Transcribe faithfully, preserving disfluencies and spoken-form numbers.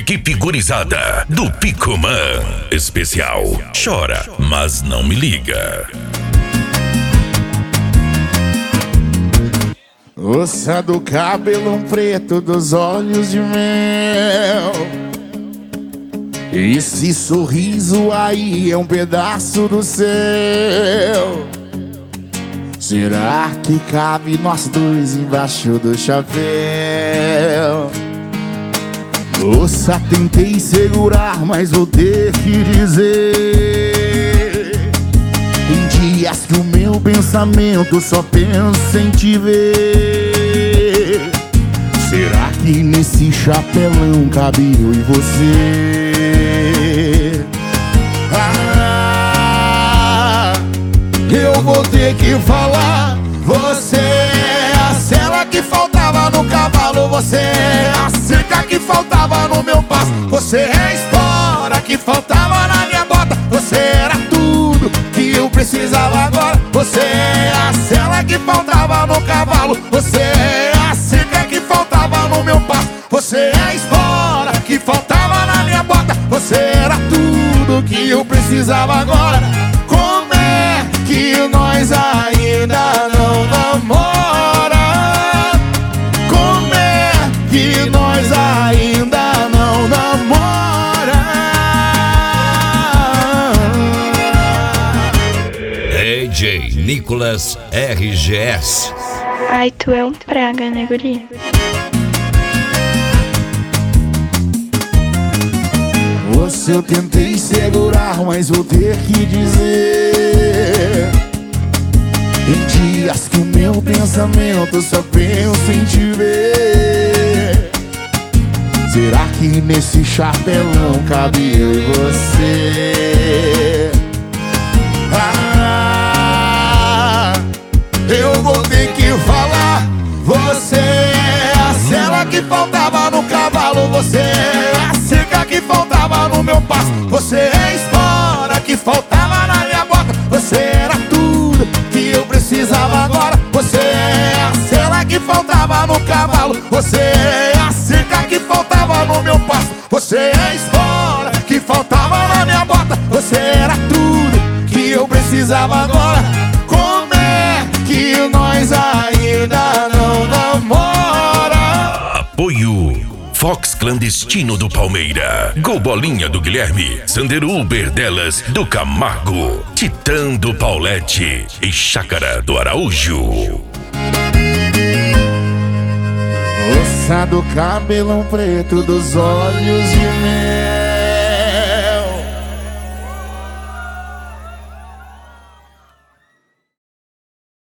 Equipe gurizada do Picumã. Especial Chora, mas não me liga. Moça do cabelo preto, dos olhos de mel, esse sorriso aí é um pedaço do céu. Será que cabe nós dois embaixo do chapéu? Moça, tentei segurar, mas vou ter que dizer, tem dias que o meu pensamento só pensa em te ver. Será que nesse chapelão cabe eu e você? Ah, eu vou ter que falar. Você é a sela que faltava no cavalo, você é a cerca que faltava no meu passo, você é a espora que faltava na minha bota, você era tudo que eu precisava agora. Você é a sela que faltava no cavalo, você é a cerca que faltava no meu passo, você é a espora que faltava na minha bota, você era tudo que eu precisava agora. Como é que nós ainda não namora? Como é que nós ainda não namora? D J Nicolas R G S. Ai, tu é um praga, né, guri? Você eu tentei segurar, mas vou ter que dizer, tem dias que o meu pensamento só pensa em te ver. Será que nesse chapelão cabe eu e você? Ah, eu vou ter que falar. Você é a sela que faltava no cavalo, você é a cerca que faltava no meu passo, você é a espora que faltava na minha bota, você era tudo que eu precisava agora. Você é a sela que faltava no cavalo, você é a cerca que faltava no meu passo, você é a espora que faltava na minha bota, você era tudo que eu precisava agora. Como é que nós ainda não namora? Apoio Fox Clandestino do Palmeira, Gol Bolinha do Guilherme, Sander Uber delas do Camargo, Titã do Paulette e Chácara do Araújo. Moça do cabelão preto, dos olhos de mel,